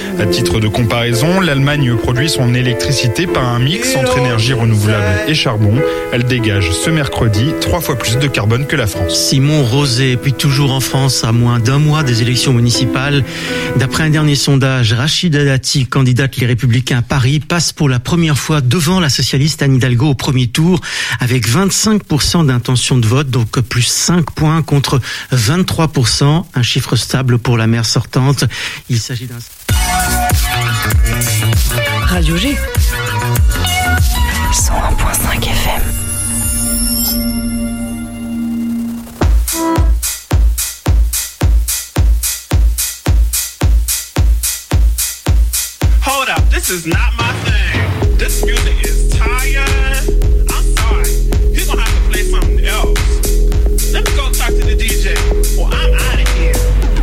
À titre de comparaison, l'Allemagne produit son électricité par un mix entre énergie renouvelable et charbon. Elle dégage ce mercredi 3 fois plus de carbone que la France. Simon Rosé, puis toujours en France, à moins d'un mois des élections municipales. D'après un dernier sondage, Rachida Dati, candidate Les Républicains à Paris, passe pour la première fois devant la socialiste Anne Hidalgo au premier tour, avec 25% d'intention de vote, donc plus 5 points contre 23%, un chiffre stable pour la maire sortante. Il s'agit d'un... Radio G 101.5 FM. Hold up, this is not my thing. This music is tired. I'm sorry. You're gonna have to play something else. Let me go talk to the DJ. Well, I'm out of here.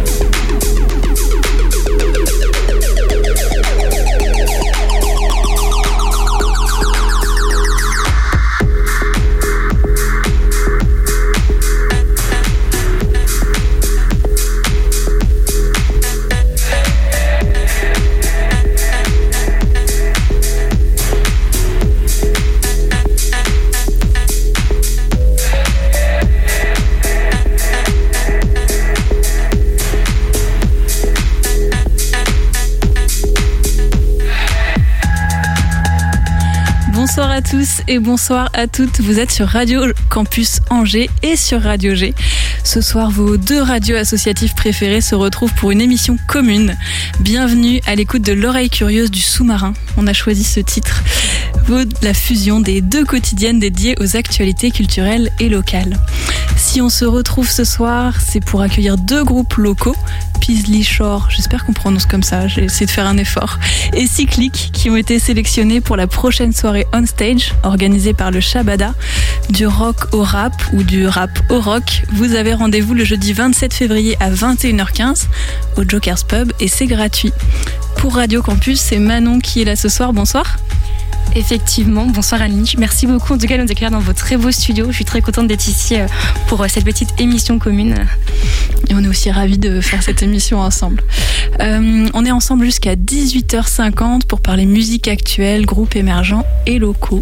Bonsoir à tous et bonsoir à toutes. Vous êtes sur Radio Campus Angers et sur Radio G. Ce soir, vos deux radios associatives préférées se retrouvent pour une émission commune. Bienvenue à l'écoute de l'oreille curieuse du sous-marin. On a choisi ce titre. La fusion des deux quotidiennes dédiées aux actualités culturelles et locales. Si on se retrouve ce soir, c'est pour accueillir deux groupes locaux, Paisley Shore, j'espère qu'on prononce comme ça, j'ai essayé de faire un effort, et Cyclic, qui ont été sélectionnés pour la prochaine soirée on stage, organisée par le Shabada. Du rock au rap ou du rap au rock, vous avez rendez-vous le jeudi 27 février à 21h15 au Joker's Pub et c'est gratuit. Pour Radio Campus, c'est Manon qui est là ce soir, bonsoir. Effectivement, bonsoir Annie. Merci beaucoup en tout cas de nous accueillir dans votre très beau studio. Je suis très contente d'être ici pour cette petite émission commune. Et on est aussi ravis de faire cette émission ensemble. On est ensemble jusqu'à 18h50 pour parler musique actuelle, groupes émergents et locaux.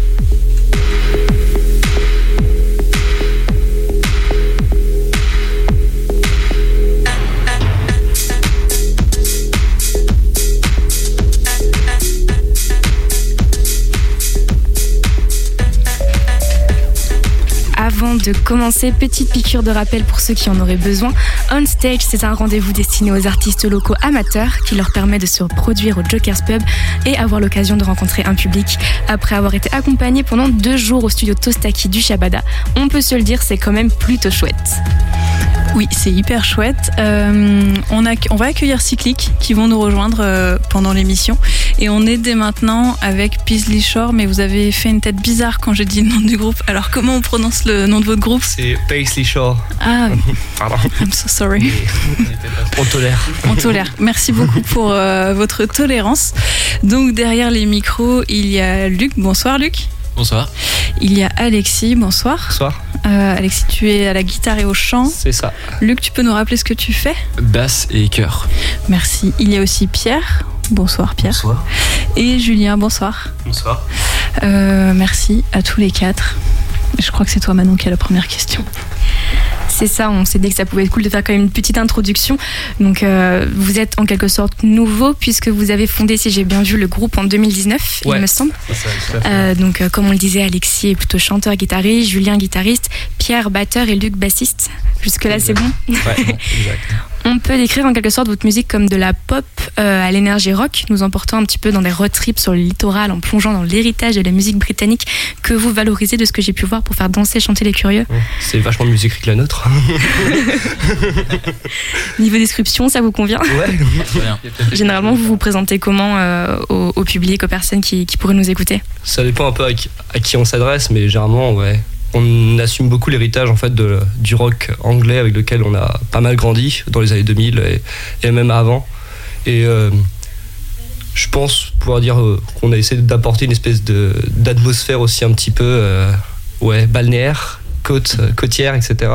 Avant de commencer, petite piqûre de rappel pour ceux qui en auraient besoin. On Stage, c'est un rendez-vous destiné aux artistes locaux amateurs qui leur permet de se produire au Joker's Pub et avoir l'occasion de rencontrer un public. Après avoir été accompagnés pendant 2 jours au studio Tostaki du Shabada, on peut se le dire, c'est quand même plutôt chouette. Oui, c'est hyper chouette. On va accueillir Cyclic qui vont nous rejoindre pendant l'émission. Et on est dès maintenant avec Paisley Shore, mais vous avez fait une tête bizarre quand j'ai dit le nom du groupe. Alors comment on prononce le nom de votre groupe ? C'est Paisley Shore. Ah, pardon. I'm so sorry. On tolère. On tolère. Merci beaucoup pour votre tolérance. Donc derrière les micros, il y a Luc. Bonsoir Luc. Bonsoir. Il y a Alexis, bonsoir. Bonsoir. Alexis, tu es à la guitare et au chant. C'est ça. Luc, tu peux nous rappeler ce que tu fais ? Basse et chœur. Merci. Il y a aussi Pierre. Bonsoir Pierre. Bonsoir. Et Julien, bonsoir. Bonsoir. Merci à tous les 4. Je crois que c'est toi Manon qui a la première question. C'est ça, on s'est dit que ça pouvait être cool de faire quand même une petite introduction. Donc vous êtes en quelque sorte nouveau puisque vous avez fondé, si j'ai bien vu, le groupe en 2019, ouais, il me semble. Ça, donc comme on le disait, Alexis est plutôt chanteur-guitariste, Julien guitariste, Pierre batteur et Luc bassiste. Jusque-là, c'est bon ? Ouais, exact. On peut décrire en quelque sorte votre musique comme de la pop à l'énergie rock, nous emportant un petit peu dans des road trips sur le littoral en plongeant dans l'héritage de la musique britannique que vous valorisez de ce que j'ai pu voir pour faire danser et chanter les curieux. C'est vachement de musique que la nôtre. Niveau description, ça vous convient ? Ouais. Généralement, vous vous présentez comment au public, aux personnes qui pourraient nous écouter ? Ça dépend un peu à qui on s'adresse, mais généralement, ouais. On assume beaucoup l'héritage en fait du rock anglais avec lequel on a pas mal grandi dans les années 2000 et même avant. Et je pense pouvoir dire qu'on a essayé d'apporter une espèce d'atmosphère aussi un petit peu balnéaire, côtière, etc.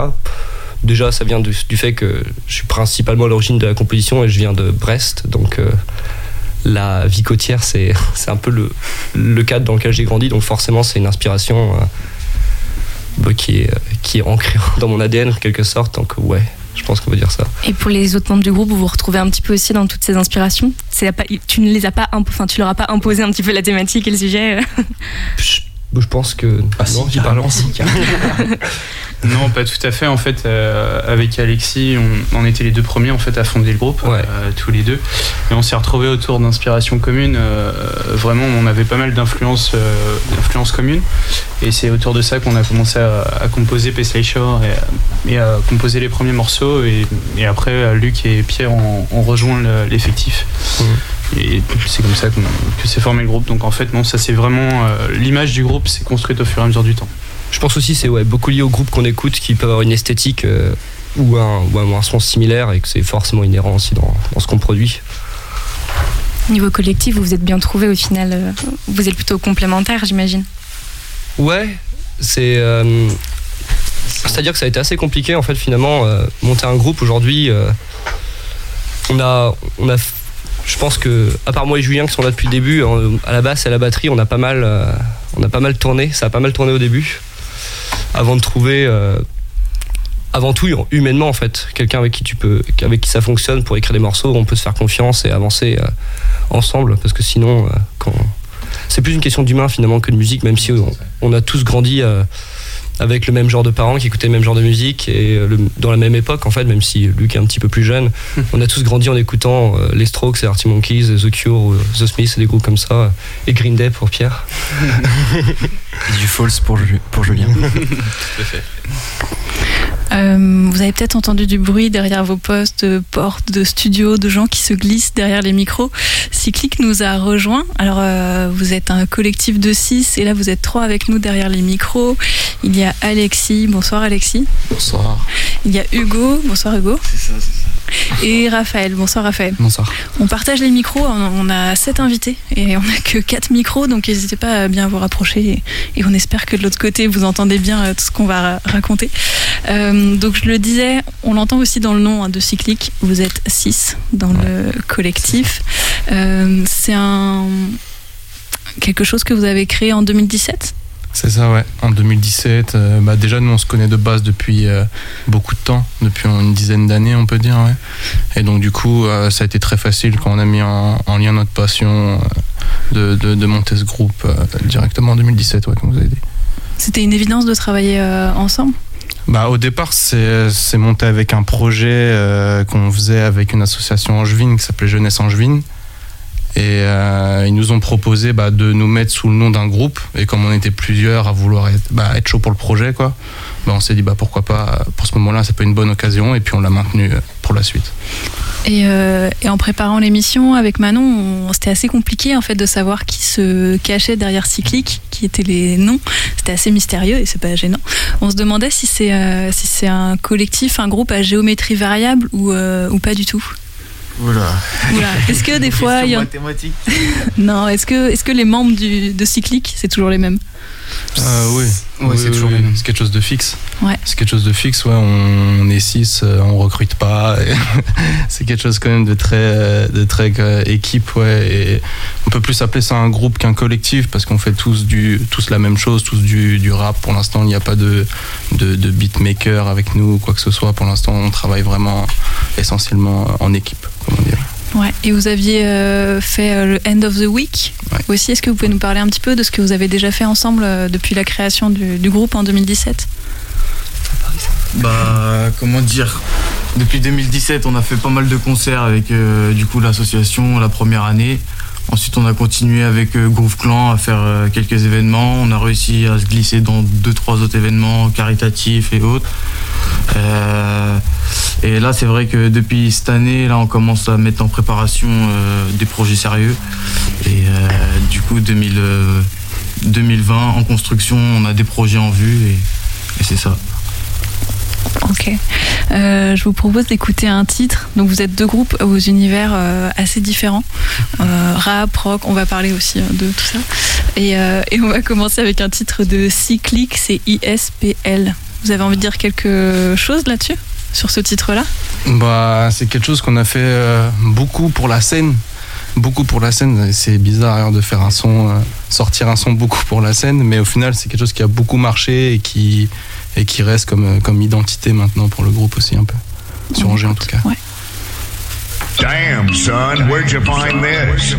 Déjà, ça vient du fait que je suis principalement à l'origine de la composition et je viens de Brest, donc la vie côtière, c'est un peu le cadre dans lequel j'ai grandi, donc forcément c'est une inspiration qui est ancrée dans mon ADN en quelque sorte, donc ouais, je pense qu'on peut dire ça. Et pour les autres membres du groupe, vous vous retrouvez un petit peu aussi dans toutes ces inspirations? Tu ne les as pas, tu leur as pas imposé un petit peu la thématique et le sujet? Je pense que non, j'y parle aussi. Non, pas tout à fait. En fait, avec Alexis, on était les deux premiers en fait à fonder le groupe, tous les deux, et on s'est retrouvés autour d'inspirations communes. Vraiment, on avait pas mal d'influences communes, et c'est autour de ça qu'on a commencé à composer Paisley Shore et à composer les premiers morceaux. Et après, Luc et Pierre ont rejoint l'effectif. Et c'est comme ça que s'est formé le groupe. Donc en fait, non, ça c'est vraiment l'image du groupe s'est construite au fur et à mesure du temps. Je pense aussi c'est beaucoup lié au groupe qu'on écoute, qui peut avoir une esthétique ou un son similaire, et que c'est forcément inhérent aussi dans ce qu'on produit. Niveau collectif, vous vous êtes bien trouvés au final. Vous êtes plutôt complémentaires, j'imagine. Ouais, c'est-à-dire que ça a été assez compliqué en fait finalement monter un groupe aujourd'hui. On a je pense que, à part moi et Julien qui sont là depuis le début, à la basse et à la batterie, on a pas mal tourné. Ça a pas mal tourné au début, avant de trouver, avant tout humainement en fait, quelqu'un avec qui ça fonctionne pour écrire des morceaux, où on peut se faire confiance et avancer ensemble, parce que sinon, c'est plus une question d'humain finalement que de musique, même si on a tous grandi avec le même genre de parents qui écoutaient le même genre de musique, et dans la même époque en fait, même si Luc est un petit peu plus jeune, on a tous grandi en écoutant les Strokes, les Arctic Monkeys, The Cure, The Smiths et des groupes comme ça, et Green Day pour Pierre. Et du Falls pour Julien. Tout à fait. Vous avez peut-être entendu du bruit derrière vos postes, de portes, de studios, de gens qui se glissent derrière les micros. Cyclique nous a rejoints. Alors, vous êtes un collectif de 6 et là, vous êtes 3 avec nous derrière les micros. Il y a Alexis. Bonsoir Alexis. Bonsoir. Il y a Hugo. Bonsoir Hugo. C'est ça. Et Raphaël. Bonsoir Raphaël. Bonsoir. On partage les micros. On a 7 invités et on n'a que 4 micros, donc n'hésitez pas à bien vous rapprocher. Et on espère que de l'autre côté, vous entendez bien tout ce qu'on va raconter. Donc je le disais, on l'entend aussi dans le nom de Cyclique, vous êtes 6 dans le collectif. C'est quelque chose que vous avez créé en 2017 ? C'est ça, ouais. En 2017, déjà nous on se connaît de base depuis beaucoup de temps, depuis une dizaine d'années on peut dire, ouais. Et donc du coup ça a été très facile quand on a mis en lien notre passion de monter ce groupe directement en 2017, ouais, comme vous avez dit. C'était une évidence de travailler ensemble ? Au départ, c'est monté avec un projet qu'on faisait avec une association angevine qui s'appelait Jeunesse Angevine. Et ils nous ont proposé de nous mettre sous le nom d'un groupe. Et comme on était plusieurs à vouloir être chaud pour le projet, quoi, on s'est dit pourquoi pas, pour ce moment-là, ça peut être une bonne occasion. Et puis on l'a maintenu pour la suite. Et en préparant l'émission avec Manon, c'était assez compliqué en fait de savoir qui se cachait derrière Cyclique, qui étaient les noms. C'était assez mystérieux et c'est pas gênant. On se demandait si c'est un collectif, un groupe à géométrie variable ou pas du tout. Oula. Est-ce que des fois il y a mathématique Non, est-ce que les membres de Cyclique, c'est toujours les mêmes? Oui, c'est toujours les mêmes. C'est quelque chose de fixe. Ouais. C'est quelque chose de fixe, ouais. On est 6, on recrute pas. C'est quelque chose quand même de très équipe, ouais. Et on peut plus appeler ça un groupe qu'un collectif parce qu'on fait tous la même chose, tous du rap. Pour l'instant, il n'y a pas de beatmaker avec nous ou quoi que ce soit. Pour l'instant, on travaille vraiment essentiellement en équipe, comme on dirait. Ouais. Et vous aviez fait le End of the Week aussi. Est-ce que vous pouvez nous parler un petit peu de ce que vous avez déjà fait ensemble depuis la création du groupe en 2017 ? Comment dire ? Depuis 2017, on a fait pas mal de concerts avec l'association la première année. Ensuite, on a continué avec Groove Clan à faire quelques événements. On a réussi à se glisser dans 2-3 autres événements caritatifs et autres. Et là, c'est vrai que depuis cette année, là, on commence à mettre en préparation des projets sérieux. Et du coup, 2020, en construction, on a des projets en vue et c'est ça. Ok. Je vous propose d'écouter un titre. Donc vous êtes 2 groupes aux univers assez différents. Rap, rock, on va parler aussi de tout ça. Et on va commencer avec un titre de Cyclique, c'est ISPL. Vous avez envie de dire quelque chose là-dessus, sur ce titre-là ? C'est quelque chose qu'on a fait beaucoup pour la scène. beaucoup pour la scène. C'est bizarre de faire un son, sortir un son beaucoup pour la scène, mais au final c'est quelque chose qui a beaucoup marché et qui reste comme identité maintenant pour le groupe aussi un peu. Sur Angers en tout cas. Ouais. Damn son, where'd you find this?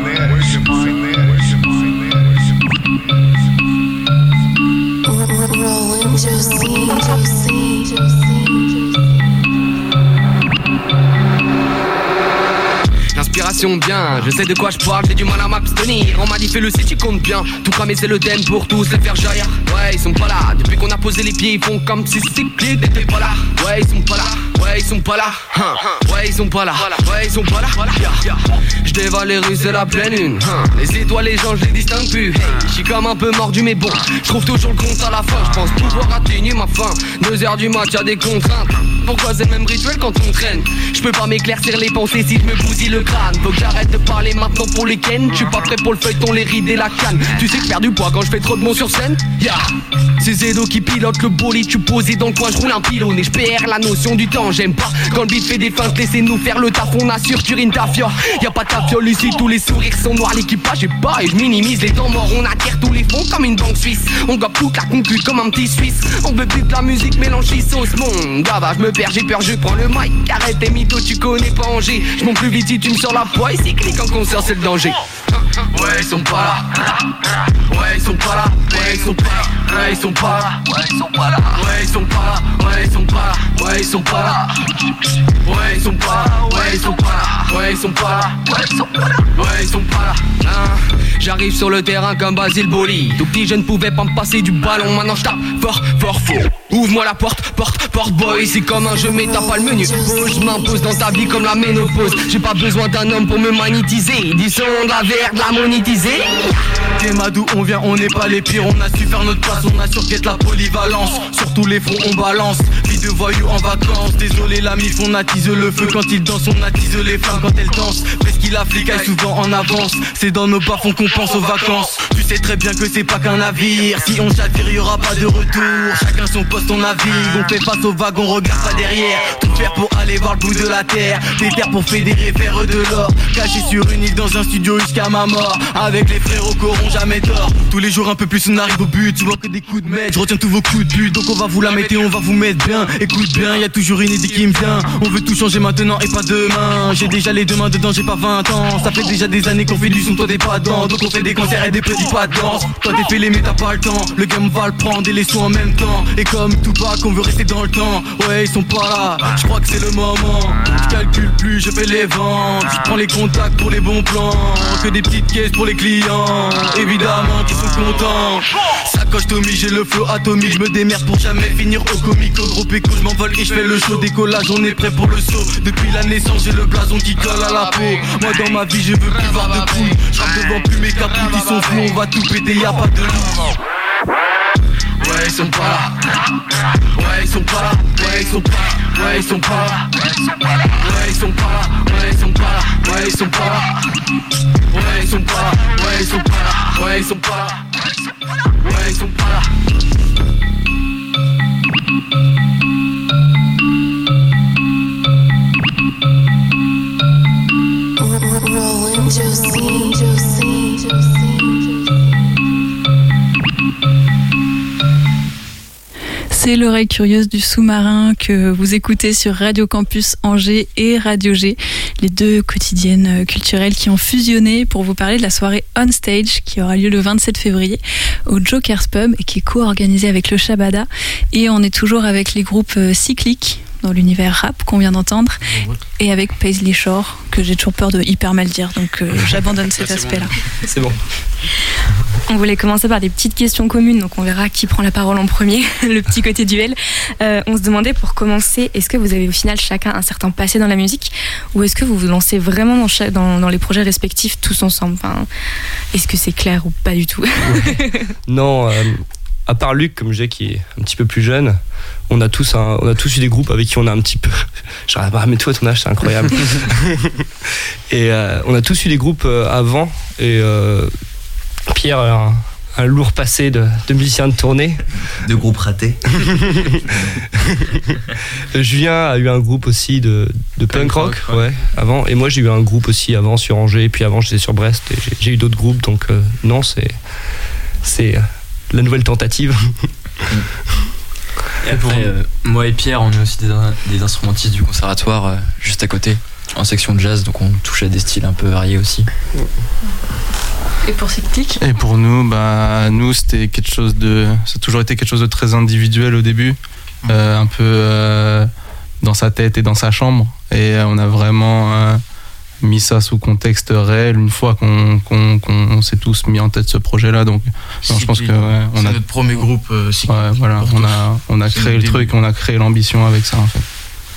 L'inspiration bien, je sais de quoi je parle, j'ai du mal à m'abstenir. On m'a dit fais le si tu comptes bien, tout cramer c'est le thème pour tous les faire jaillir. Ouais ils sont pas là, depuis qu'on a posé les pieds ils font comme si cyclés n'étaient pas là. Ouais ils sont pas là, ouais ils sont pas là, ouais ils sont pas là, ouais ils sont pas là. Je dévale les rues c'est la pleine lune, les étoiles les gens je les distingue plus. Je suis comme un peu mordu mais bon, je trouve toujours le compte à la fin. Je pense pouvoir atténuer ma faim, 2h du mat y'a des contraintes. Pourquoi c'est le même rituel quand on traîne? Je peux pas m'éclaircir les pensées si je me bousille le crâne. Faut que j'arrête de parler maintenant pour les ken. Je suis pas prêt pour le feuilleton, les rides et la canne. Tu sais que faire du poids quand je fais trop de mots sur scène. C'est Zedo qui pilote le bolide. Tu posé dans le coin, je roule un pylône et je perds la notion du temps. J'aime pas quand le beat fait des feintes. Laissez-nous faire le taf, on assure, tu rines ta fiole. Y'a pas de tafiole ici, tous les sourires sont noirs. L'équipage est bas et je minimise les temps morts. On attire tous les fonds comme une banque suisse. On gobe toute la concu comme un petit suisse. On veut plus de la musique mélange sauce. Mon gava, je me perds, j'ai peur, je prends le mic. Arrête tes mythos, tu connais pas Angers. Je monte plus vite si tu me sors la poids. Et c'est clic en concert, c'est le danger. Ouais, ils sont pas là. Ouais, ils sont pas là. Ouais, ils sont pas là. Ouais, ils sont pas là. Ouais, ils sont pas là. Ouais, ils sont pas là. Ouais, ils sont pas là. Ouais, ils sont pas là. Ouais, ils sont pas là. Ouais, ils sont pas là. Ouais, ils sont pas là. Ouais, ils sont pas là. Ouais, ils sont pas là. J'arrive sur le terrain comme Basile Boli. Tout petit, je ne pouvais pas me passer du ballon. Maintenant, je tape fort, fort, fort. Ouvre-moi la porte, porte boy. C'est comme un jeu, mais t'as pas le menu. Je m'impose dans ta vie comme la ménopause. J'ai pas besoin d'un homme pour me magnétiser. Disons de la verre, de la monétiser. Kemadou, on vient, on n'est pas les pires. On a su faire notre place, on a surquête la polyvalence. Sur tous les fronts, on balance. Vie de voyous en vacances. Désolé, la mif, on attise le feu. Quand il danse, on attise les flammes. Quand elle danse, presqu'il applique, elle souvent en avance. C'est dans nos bas-fonds qu'on pense aux vacances. Tu sais très bien que c'est pas qu'un navire. Si on chavire, y'aura pas de retour. Chacun son poste, on navigue. On fait face aux vagues, on regarde pas derrière. Tout faire pour aller voir le bout de la terre. Des terres pour fédérer, faire de l'or. Caché sur une île dans un studio jusqu'à ma mort. Avec les frérots qui auront jamais tort. Tous les jours un peu plus on arrive au but. Tu vois que des coups de maître, je retiens tous vos coups de but. Donc on va vous la mettre et on va vous mettre bien. Écoute bien, y a toujours une idée qui me vient. On veut tout changer maintenant et pas demain. J'ai déjà les deux mains dedans, j'ai pas 20 ans. Ça fait déjà des années qu'on fait du son, toi t'es pas dedans. Donc on fait des concerts et des petits pas de danse. Toi t'es fêlé mais t'as pas le temps. Le game va le prendre et les sons en même temps. Et comme tout pas qu'on veut rester dans le temps. Ouais ils sont pas là, je crois que c'est le moment. Je calcule plus, je fais les ventes. Je prends les contacts pour les bons plans. Que des petites caisses pour les clients. Évidemment qu'ils sont contents. Sacoche Tommy, j'ai le flow atomique. Je me démerde pour jamais finir au comique. Au gros péco, je m'envole et je fais le show. Décollage, on est prêt pour le saut. Depuis la naissance, j'ai le blason qui colle à la peau. Moi dans ma vie, je veux plus voir de couilles. Je rappe devant plus mes capous, ils sont fous. On va tout péter, y'a pas de loup. Ouais, ils sont pas là. Ouais, ils sont pas là. Ouais, ils sont pas là. Ouais, ils sont pas là. Ouais, ils sont pas là. Ouais, ils sont pas là. Ouais, ils sont pas là. Ouais, ils sont pas là. Ouais, ils sont pas là. Ouais, ils sont pas là. Ouais, ils sont pas là. Rolling Josie. C'est l'oreille curieuse du sous-marin que vous écoutez sur Radio Campus Angers et Radio G, les deux quotidiennes culturelles qui ont fusionné pour vous parler de la soirée On Stage qui aura lieu le 27 février au Joker's Pub et qui est co-organisée avec le Shabada. Et on est toujours avec les groupes cycliques dans l'univers rap qu'on vient d'entendre et avec Paisley Shore que j'ai toujours peur de hyper mal dire, donc j'abandonne cet aspect-là. C'est bon. On voulait commencer par des petites questions communes, donc on verra qui prend la parole en premier, le petit côté duel. On se demandait pour commencer, est-ce que vous avez au final chacun un certain passé dans la musique ou est-ce que vous vous lancez vraiment dans les projets respectifs tous ensemble, enfin, est-ce que c'est clair ou pas du tout? Non, à part Luc, comme j'ai, qui est un petit peu plus jeune, on a tous eu des groupes avec qui on a un petit peu... Genre, mais toi, ton âge, c'est incroyable. Et on a tous eu des groupes avant. Et Pierre, un lourd passé de musiciens de tournée. De groupes ratés. Julien a eu un groupe aussi de punk rock, ouais, avant. Et moi, j'ai eu un groupe aussi avant sur Angers. Et puis avant, j'étais sur Brest. Et j'ai eu d'autres groupes. Donc, non, c'est la nouvelle tentative. Et après, moi et Pierre, on est aussi des instrumentistes du conservatoire juste à côté, en section de jazz. Donc, on touche à des styles un peu variés aussi. Et pour Cyclique ? Et pour nous, c'était ça a toujours été quelque chose de très individuel au début, un peu dans sa tête et dans sa chambre. Et on a vraiment mis ça sous contexte réel une fois qu'on s'est tous mis en tête ce projet-là. Donc, je pense que c'est notre premier groupe. Voilà, on a créé le truc, on a créé l'ambition avec ça en fait.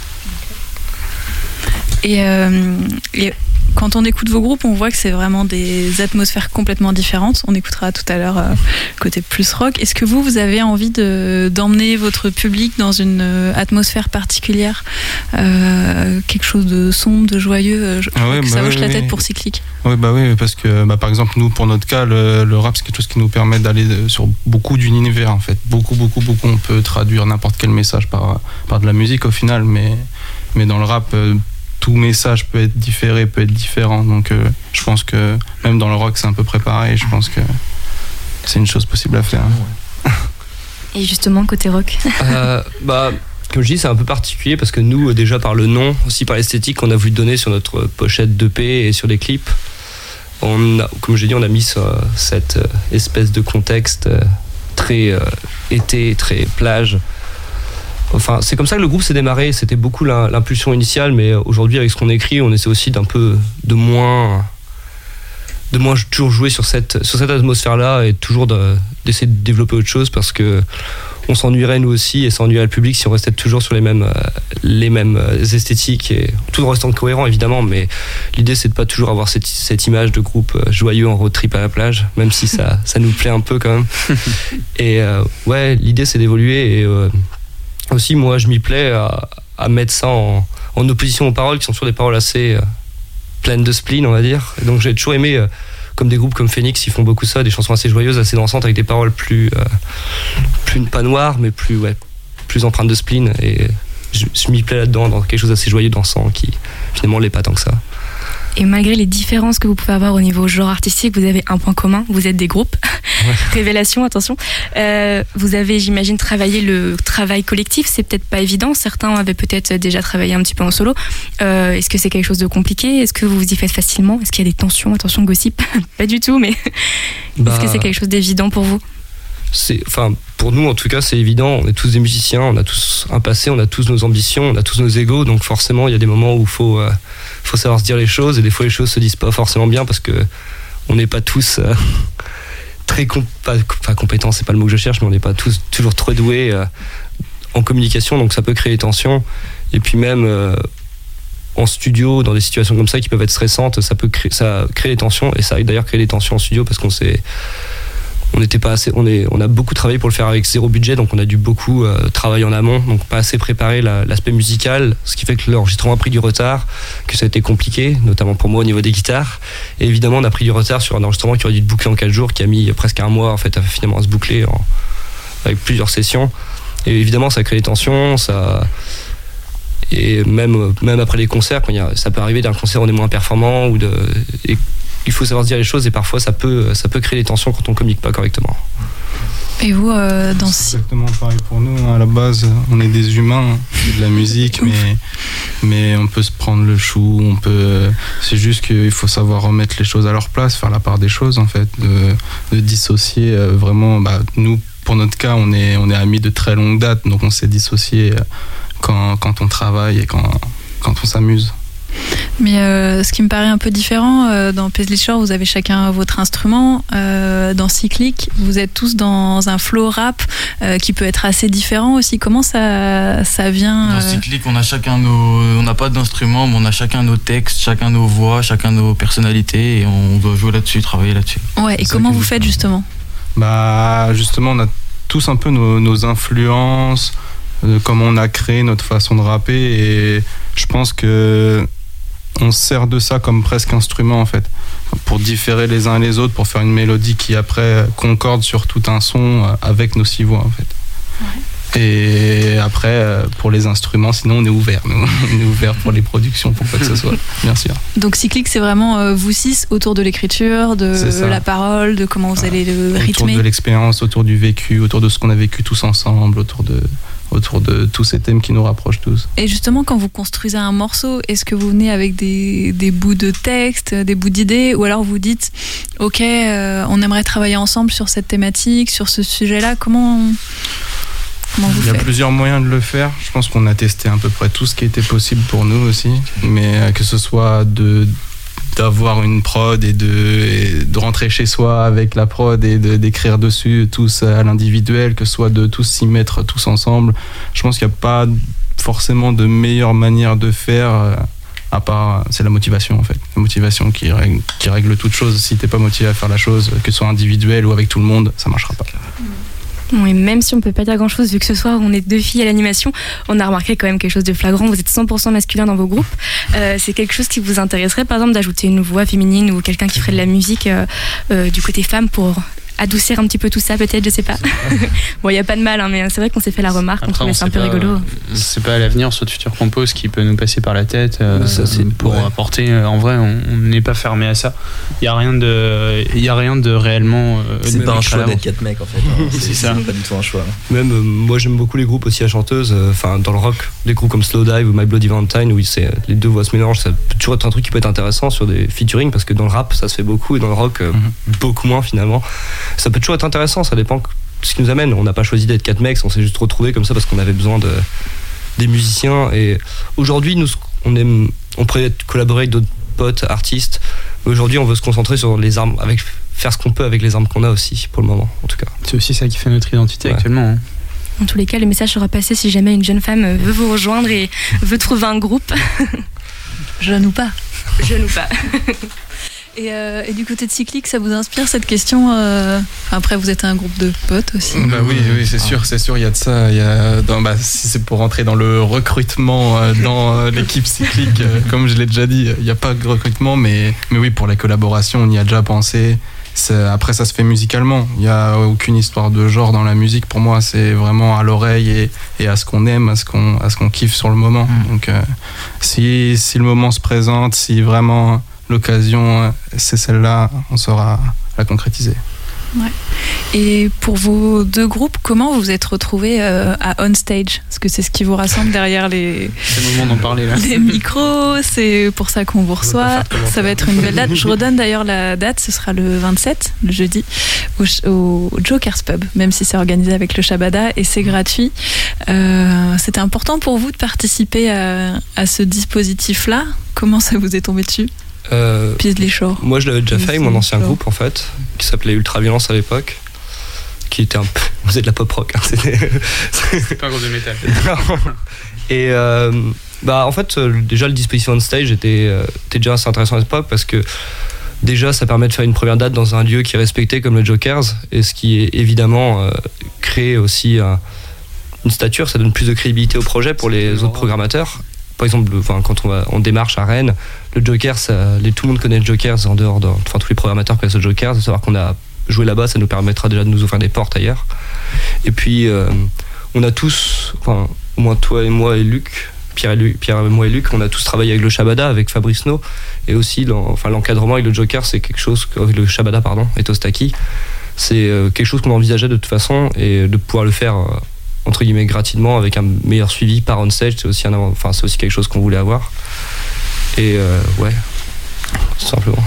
Et quand on écoute vos groupes, on voit que c'est vraiment des atmosphères complètement différentes. On écoutera tout à l'heure côté plus rock. Est-ce que vous avez envie d'emmener votre public dans une atmosphère particulière, quelque chose de sombre, de joyeux? Ça hoche la tête pour Cyclique. Oui, parce que par exemple, nous, pour notre cas, le rap, c'est quelque chose qui nous permet d'aller sur beaucoup d'univers en fait. Beaucoup. On peut traduire n'importe quel message par de la musique au final, mais dans le rap, tout message peut être différent. Donc je pense que même dans le rock, c'est un peu préparé. Je pense que c'est une chose possible à faire. Et justement, côté rock comme je dis, c'est un peu particulier parce que nous, déjà par le nom, aussi par l'esthétique qu'on a voulu donner sur notre pochette d'EP et sur les clips, comme j'ai dit, on a mis cette espèce de contexte très été, très plage. Enfin, c'est comme ça que le groupe s'est démarré. C'était beaucoup l'impulsion initiale, mais aujourd'hui, avec ce qu'on écrit, on essaie aussi de moins toujours jouer sur cette atmosphère-là et toujours d'essayer de développer autre chose parce que on s'ennuierait nous aussi et s'ennuierait le public si on restait toujours sur les mêmes esthétiques et tout en restant cohérent évidemment, mais l'idée c'est de pas toujours avoir cette image de groupe joyeux en road trip à la plage, même si ça nous plaît un peu quand même. Et l'idée c'est d'évoluer et aussi, moi, je m'y plais à mettre ça en opposition aux paroles, qui sont toujours des paroles assez pleines de spleen, on va dire. Et donc, j'ai toujours aimé, comme des groupes comme Phoenix, ils font beaucoup ça, des chansons assez joyeuses, assez dansantes, avec des paroles plus pas noires, mais plus empreintes de spleen. Et je m'y plais là-dedans, dans quelque chose d'assez joyeux, dansant, qui finalement l'est pas tant que ça. Et malgré les différences que vous pouvez avoir au niveau genre artistique, vous avez un point commun, vous êtes des groupes. Ouais. Révélation, attention. Vous avez, j'imagine, travaillé le travail collectif, c'est peut-être pas évident. Certains avaient peut-être déjà travaillé un petit peu en solo. Est-ce que c'est quelque chose de compliqué? Est-ce que vous vous y faites facilement? Est-ce qu'il y a des tensions? Attention, gossip. Pas du tout, mais est-ce que c'est quelque chose d'évident pour vous? Pour nous, en tout cas, c'est évident. On est tous des musiciens, on a tous un passé, on a tous nos ambitions, on a tous nos égos. Donc forcément, il y a des moments où il faut savoir se dire les choses. Et des fois, les choses se disent pas forcément bien parce que on n'est pas tous très compétents. C'est pas le mot que je cherche, mais on n'est pas tous toujours très doués en communication. Donc ça peut créer des tensions. Et puis même en studio, dans des situations comme ça qui peuvent être stressantes, ça crée des tensions. Et ça a d'ailleurs créé des tensions en studio parce on n'était pas assez, on a beaucoup travaillé pour le faire avec zéro budget, donc on a dû beaucoup travailler en amont, donc pas assez préparer l'aspect musical, ce qui fait que l'enregistrement a pris du retard, que ça a été compliqué, notamment pour moi au niveau des guitares. Et évidemment, on a pris du retard sur un enregistrement qui aurait dû être bouclé en 4 jours, qui a mis presque un mois en fait, finalement à se boucler avec plusieurs sessions. Et évidemment, ça crée des tensions, et même après les concerts, ça peut arriver d'un concert on est moins performant il faut savoir se dire les choses et parfois ça peut créer des tensions quand on communique pas correctement. Et vous, c'est exactement pareil pour nous. À la base, on est des humains, c'est de la musique, mais on peut se prendre le chou. C'est juste qu'il faut savoir remettre les choses à leur place, faire la part des choses en fait, de dissocier vraiment. Nous, pour notre cas, on est amis de très longue date, donc on s'est dissocié quand on travaille et quand on s'amuse. Mais ce qui me paraît un peu différent, dans Paisley Shore, vous avez chacun votre instrument. Dans Cyclique, vous êtes tous dans un flow rap qui peut être assez différent aussi. Comment ça vient Dans Cyclique, on n'a pas d'instrument, mais on a chacun nos textes, chacun nos voix, chacun nos personnalités, et on doit jouer là-dessus, travailler là-dessus. Ouais. Et comment vous faites justement? Justement, on a tous un peu nos influences, comment on a créé notre façon de rapper, et je pense que on se sert de ça comme presque instrument en fait. pour différer les uns et les autres, pour faire une mélodie qui après concorde sur tout un son avec nos 6 voix en fait. Ouais. Et après, pour les instruments, sinon on est ouvert. On est ouvert pour les productions, pour quoi que ce soit, bien sûr. Donc Cyclique, c'est vraiment vous 6 autour de l'écriture, de la parole, de comment vous allez le rythmer. Autour de l'expérience, autour du vécu, autour de ce qu'on a vécu tous ensemble, autour de tous ces thèmes qui nous rapprochent tous. Et justement, quand vous construisez un morceau, est-ce que vous venez avec des bouts de texte, des bouts d'idées, ou alors vous dites « Ok, on aimerait travailler ensemble sur cette thématique, sur ce sujet-là », comment il y a plusieurs moyens de le faire. Je pense qu'on a testé à peu près tout ce qui était possible pour nous aussi. Mais que ce soit d'avoir une prod et de rentrer chez soi avec la prod et d'écrire dessus tous à l'individuel, que ce soit de tous s'y mettre tous ensemble. Je pense qu'il n'y a pas forcément de meilleure manière de faire à part, c'est la motivation en fait. La motivation qui règle toute chose. Si t'es pas motivé à faire la chose, que ce soit individuel ou avec tout le monde, ça marchera pas. Oui, même si on peut pas dire grand chose, vu que ce soir on est 2 filles à l'animation, on a remarqué quand même quelque chose de flagrant. Vous êtes 100% masculin dans vos groupes. C'est quelque chose qui vous intéresserait, par exemple, d'ajouter une voix féminine ou quelqu'un qui ferait de la musique du côté femme pour adoucir un petit peu tout ça, peut-être, je sais pas. Bon, il n'y a pas de mal, hein, mais c'est vrai qu'on s'est fait la remarque, on trouvait ça un peu rigolo. C'est pas à l'avenir, soit Future Compose qui peut nous passer par la tête pour apporter. En vrai, on n'est pas fermé à ça. Il n'y a rien de réellement. C'est pas un choix d'être 4 mecs en fait. C'est ça. Pas du tout un choix. Même moi, j'aime beaucoup les groupes aussi à chanteuse. Enfin, dans le rock, des groupes comme Slowdive ou My Bloody Valentine, où les 2 voix se mélangent, ça peut toujours être un truc qui peut être intéressant sur des featuring, parce que dans le rap, ça se fait beaucoup, et dans le rock, beaucoup moins finalement. Ça peut toujours être intéressant, ça dépend de ce qui nous amène. On n'a pas choisi d'être 4 mecs, on s'est juste retrouvés comme ça parce qu'on avait besoin des musiciens. Et aujourd'hui, nous, on pourrait collaborer avec d'autres potes, artistes. Aujourd'hui, on veut se concentrer sur les armes, faire ce qu'on peut avec les armes qu'on a aussi, pour le moment, en tout cas. C'est aussi ça qui fait notre identité actuellement. Hein. En tous les cas, le message sera passé si jamais une jeune femme veut vous rejoindre et veut trouver un groupe. Jeune ou pas. Jeune ou pas. Et du côté de Cyclique, ça vous inspire cette question Après, vous êtes un groupe de potes aussi. Bah oui, c'est sûr, il y a de ça. Si c'est pour rentrer dans le recrutement dans l'équipe Cyclique, comme je l'ai déjà dit, il n'y a pas de recrutement, mais oui, pour la collaboration, on y a déjà pensé. Après, ça se fait musicalement. Il n'y a aucune histoire de genre dans la musique. Pour moi, c'est vraiment à l'oreille et à ce qu'on aime, à ce qu'on kiffe sur le moment. Donc, si le moment se présente, si vraiment l'occasion, c'est celle-là, on saura la concrétiser. Ouais. Et pour vos 2 groupes, comment vous vous êtes retrouvés à On Stage ? Parce que c'est ce qui vous rassemble derrière les micros, c'est pour ça qu'on vous reçoit. Ça va être une belle date. Je redonne d'ailleurs la date, ce sera le 27, le jeudi, au Joker's Pub, même si c'est organisé avec le Shabada et c'est gratuit. C'était important pour vous de participer à ce dispositif-là ? Comment ça vous est tombé dessus ? Moi je l'avais déjà fait avec mon ancien groupe en fait, qui s'appelait Ultraviolence à l'époque, qui était on faisait de la pop rock, hein, c'est pas un groupe de métal. Et en fait déjà le dispositif On Stage était déjà assez intéressant à l'époque, parce que déjà ça permet de faire une première date dans un lieu qui est respecté comme le Jokers, et ce qui est évidemment crée aussi une stature, ça donne plus de crédibilité au projet pour les autres programmateurs. Par exemple, quand on démarche à Rennes, le Jokers, tout le monde connaît le Jokers en dehors tous les programmateurs connaissent le Jokers. De savoir qu'on a joué là-bas, ça nous permettra déjà de nous ouvrir des portes ailleurs. Et puis, on a tous, au moins toi et moi et Luc, Pierre, moi et Luc, on a tous travaillé avec le Shabada, avec Fabrice No, et aussi l'encadrement avec le Joker, c'est quelque chose, avec le Shabada, et Tostaki, c'est quelque chose qu'on envisageait de toute façon, et de pouvoir le faire entre guillemets gratuitement avec un meilleur suivi par On Stage, c'est aussi quelque chose qu'on voulait avoir. Et tout simplement.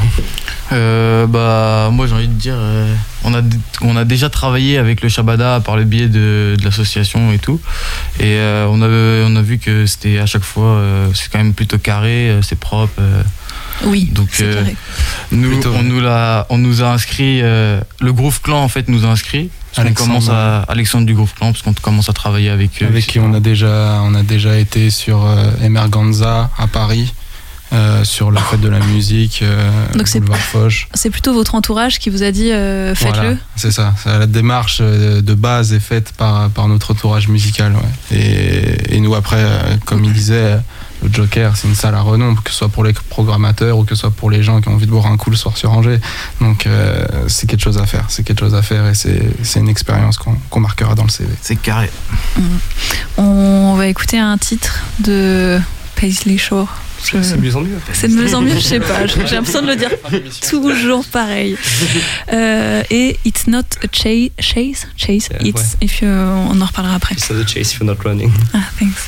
Moi j'ai envie de dire, on a déjà travaillé avec le Shabada par le biais de l'association et tout, et on a vu que c'était à chaque fois c'est quand même plutôt carré, c'est propre. Oui, donc nous on nous a inscrit, le Groove Clan en fait nous a inscrit. Alexandre du Groove Clan, parce qu'on commence à travailler avec eux. Avec qui on a déjà été sur Emerganza à Paris, sur la fête de la musique, donc c'est plutôt votre entourage qui vous a dit faites-le. Voilà, c'est ça. La démarche de base est faite par notre entourage musical. Ouais. Et nous après, comme il disait, Le Joker, c'est une salle à renom, que ce soit pour les programmateurs ou que ce soit pour les gens qui ont envie de boire un coup le soir sur Angers. Donc c'est quelque chose à faire. C'est quelque chose à faire et c'est une expérience qu'on marquera dans le CV. C'est carré. On va écouter un titre de Paisley Shore. C'est de mieux en mieux. C'est de mieux en mieux, je sais pas. J'ai l'impression de le dire toujours pareil. Et It's Not a Chase. Yeah, It's, if you, on en reparlera après. It's not a chase if you're not running. Ah, thanks.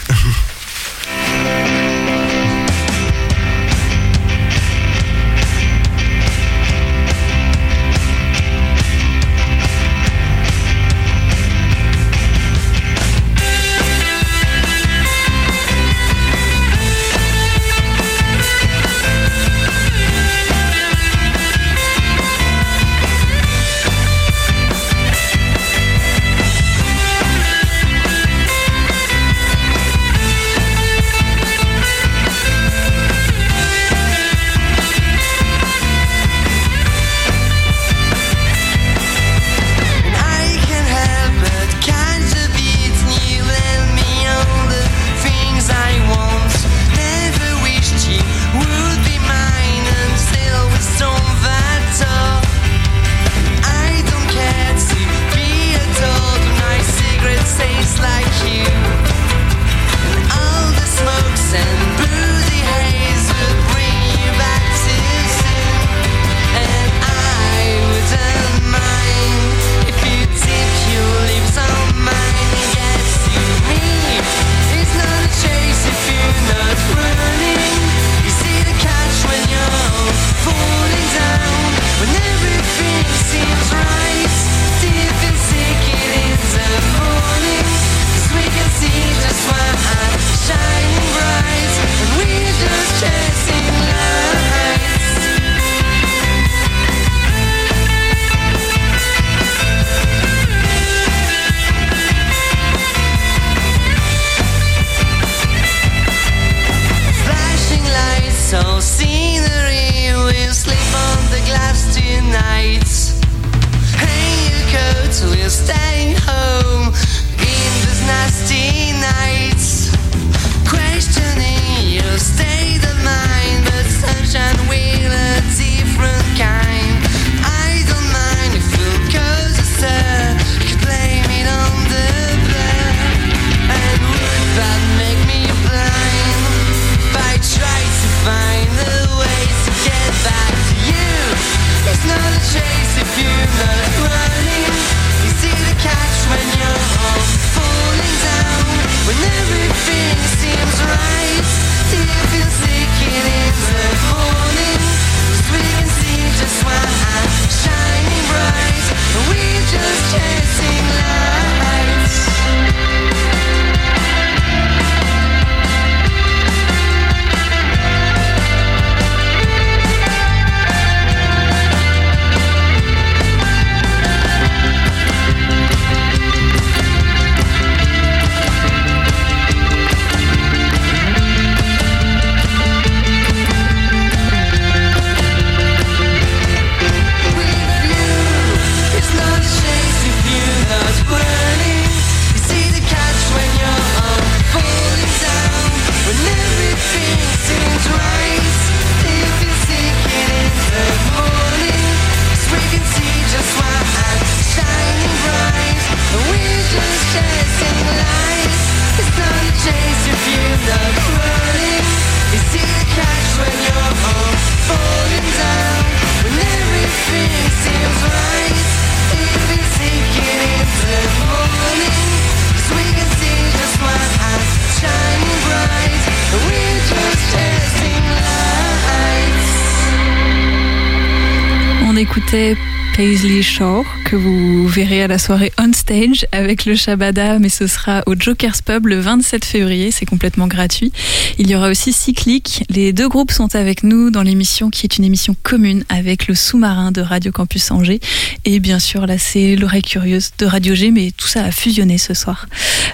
Écoutez Paisley Shore, que vous verrez à la soirée On Stage avec le Shabada, mais ce sera au Joker's Pub le 27 février, c'est complètement gratuit. Il y aura aussi Cyclique. Les deux groupes sont avec nous dans l'émission qui est une émission commune avec le Sous-Marin de Radio Campus Angers. Et bien sûr, là, c'est l'Oreille Curieuse de Radio G, mais tout ça a fusionné ce soir.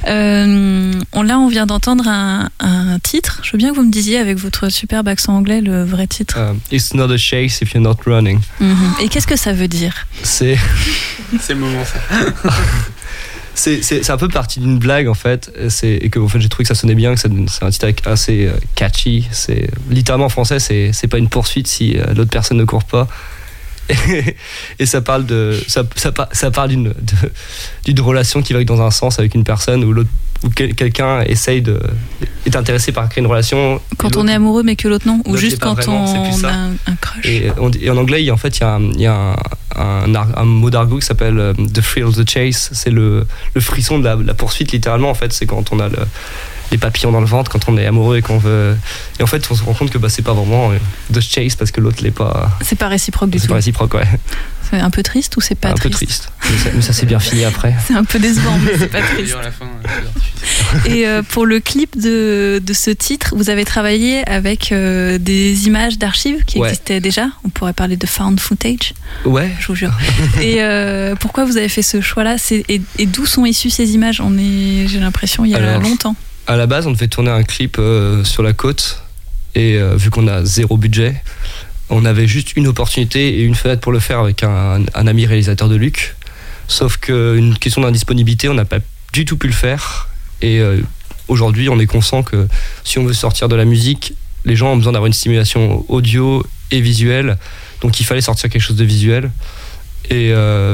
On vient d'entendre un titre. Je veux bien que vous me disiez avec votre superbe accent anglais le vrai titre. It's not a chase if you're not running. Et qu'est-ce que ça veut dire ? C'est le moment ça. c'est un peu partie d'une blague en fait, et que en fait j'ai trouvé que ça sonnait bien, que c'est un titre assez catchy. C'est littéralement en français, c'est pas une poursuite si l'autre personne ne court pas. Et ça parle d'une relation qui va dans un sens avec une personne où quelqu'un essaye est intéressé par créer une relation. Quand on est amoureux mais que l'autre non, ou juste quand vraiment, on a un crush. Et en anglais, il y a un mot d'argot qui s'appelle the thrill of the chase. C'est le frisson de la poursuite, littéralement. En fait, c'est quand on a les papillons dans le ventre, quand on est amoureux et qu'on veut. Et en fait, on se rend compte que c'est pas vraiment the chase parce que l'autre l'est pas. C'est pas réciproque du tout. C'est pas réciproque, ouais. C'est un peu triste ou c'est pas triste? Un peu triste. Mais ça s'est bien fini après. C'est un peu décevant, mais c'est pas triste. Et pour le clip de ce titre, vous avez travaillé avec des images d'archives qui existaient déjà. On pourrait parler de found footage. Ouais. Je vous jure. Et pourquoi vous avez fait ce choix-là? Et d'où sont issues ces images? J'ai l'impression, il y a longtemps. À la base, on devait tourner un clip sur la côte. Et vu qu'on a 0 budget, on avait juste une opportunité et une fenêtre pour le faire avec un ami réalisateur de Luc. Sauf qu'une question d'indisponibilité, on n'a pas du tout pu le faire. Et aujourd'hui, on est conscient que si on veut sortir de la musique, les gens ont besoin d'avoir une stimulation audio et visuelle. Donc il fallait sortir quelque chose de visuel. Et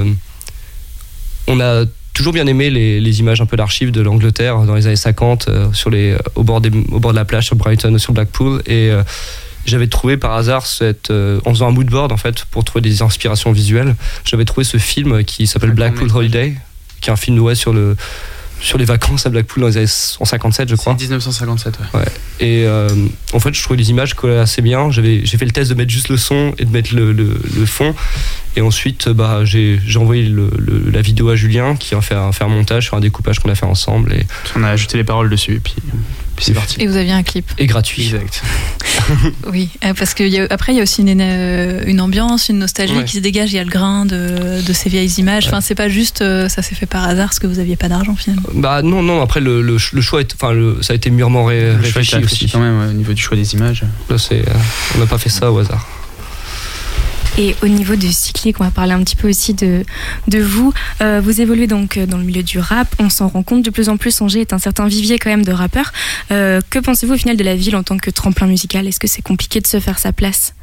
on a toujours bien aimé les images un peu d'archives de l'Angleterre dans les années 50, au bord de la plage sur Brighton, sur Blackpool. Et j'avais trouvé par hasard, en faisant un moodboard en fait, pour trouver des inspirations visuelles, j'avais trouvé ce film qui s'appelle Blackpool Holiday, qui est un film sur les vacances à Blackpool dans les années 57, je crois. C'est 1957, ouais. Et en fait, je trouvais les images collaient assez bien. J'ai fait le test de mettre juste le son et de mettre le fond. Et ensuite, j'ai envoyé la vidéo à Julien qui a fait un montage sur un découpage qu'on a fait ensemble. Et on a ajouté les paroles dessus, et puis c'est parti. Et vous aviez un clip. Et gratuit. Exact. Oui, parce qu'après, il y a aussi une ambiance, une nostalgie qui se dégage. Il y a le grain de ces vieilles images. Enfin, c'est pas juste ça s'est fait par hasard parce que vous aviez pas d'argent finalement. Non. Après, le choix, ça a été mûrement réfléchi aussi. Quand même, au niveau du choix des images. Là, on n'a pas fait ça au hasard. Et au niveau du cyclique, on va parler un petit peu aussi de vous. Vous évoluez donc dans le milieu du rap. On s'en rend compte de plus en plus. Angers est un certain vivier quand même de rappeurs. Que pensez-vous au final de la ville en tant que tremplin musical? Est-ce que c'est compliqué de se faire sa place?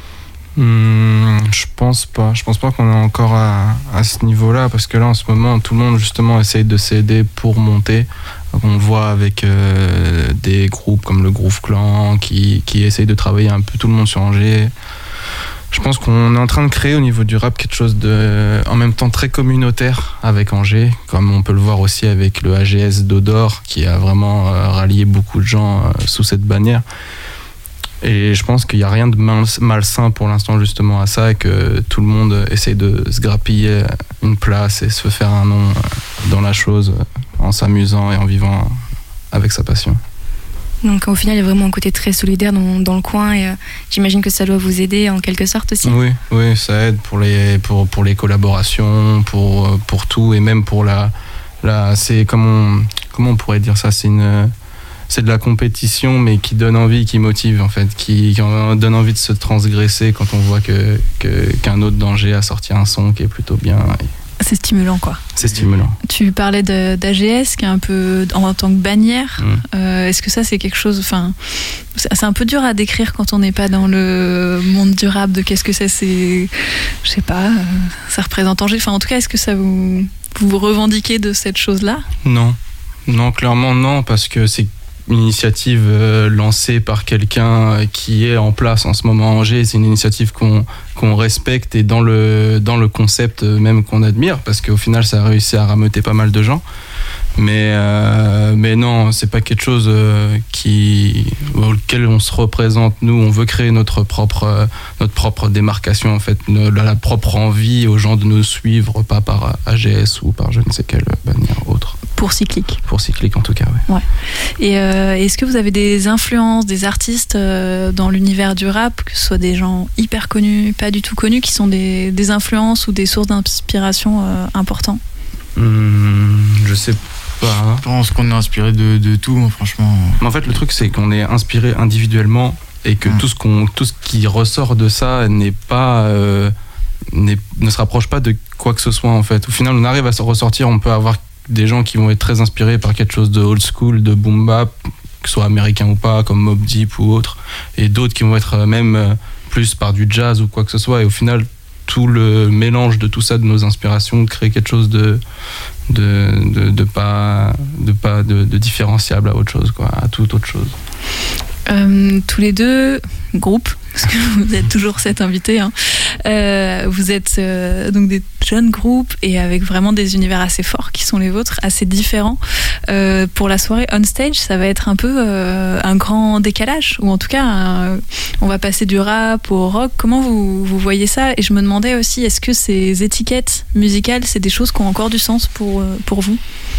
Je pense pas. Je pense pas qu'on est encore à ce niveau-là, parce que là, en ce moment, tout le monde justement essaye de s'aider pour monter. On le voit avec des groupes comme le Groove Clan qui essayent de travailler un peu tout le monde sur Angers. Je pense qu'on est en train de créer au niveau du rap quelque chose en même temps très communautaire avec Angers, comme on peut le voir aussi avec le AGS d'Odor qui a vraiment rallié beaucoup de gens sous cette bannière. Et je pense qu'il n'y a rien de malsain pour l'instant justement à ça, et que tout le monde essaie de se grappiller une place et se faire un nom dans la chose en s'amusant et en vivant avec sa passion. Donc au final, il y a vraiment un côté très solidaire dans le coin, et j'imagine que ça doit vous aider en quelque sorte aussi. Oui, ça aide pour les collaborations, pour tout, et même pour c'est comment on pourrait dire ça, c'est de la compétition, mais qui donne envie, qui motive en fait, qui donne envie de se transgresser quand on voit qu'un autre d'Angers a sorti un son qui est plutôt bien. C'est stimulant, quoi. C'est stimulant. Tu parlais d'AGS, qui est un peu en tant que bannière. Est-ce que ça, c'est quelque chose... Enfin, c'est un peu dur à décrire quand on n'est pas dans le monde du rap, de qu'est-ce que c'est. Je sais pas, ça représente Angers. Enfin, en tout cas, est-ce que ça vous revendiquez de cette chose-là? Non, clairement non, parce que c'est une initiative lancée par quelqu'un qui est en place en ce moment à Angers. C'est une initiative qu'on respecte, et dans le concept même qu'on admire, parce qu'au final ça a réussi à rameuter pas mal de gens. Mais non, c'est pas quelque chose auquel on se représente. Nous, on veut créer notre propre démarcation en fait, la propre envie aux gens de nous suivre, pas par AGS ou par je ne sais quelle bannière autre. Pour Cyclique en tout cas, oui. Ouais. Et est-ce que vous avez des influences, des artistes dans l'univers du rap, que ce soit des gens hyper connus, pas du tout connus, qui sont des influences ou des sources d'inspiration importants? Je sais pas. Je pense qu'on est inspiré de tout, franchement. Mais en fait, le truc, c'est qu'on est inspiré individuellement, et que tout ce qui ressort de ça ne se rapproche pas de quoi que ce soit en fait. Au final, on arrive à se ressortir, on peut avoir des gens qui vont être très inspirés par quelque chose de old school, de boom bap, que ce soit américain ou pas, comme Mobb Deep ou autre, et d'autres qui vont être même plus par du jazz ou quoi que ce soit, et au final tout le mélange de tout ça, de nos inspirations, crée quelque chose de différenciable à autre chose, quoi, à toute autre chose. Tous les deux, groupe, parce que vous êtes toujours 7 invités, hein. Vous êtes donc des jeunes groupes et avec vraiment des univers assez forts qui sont les vôtres, assez différents. Pour la soirée on stage, ça va être un peu un grand décalage, ou en tout cas on va passer du rap au rock. Comment vous voyez ça? Et je me demandais aussi, est-ce que ces étiquettes musicales, c'est des choses qui ont encore du sens pour vous?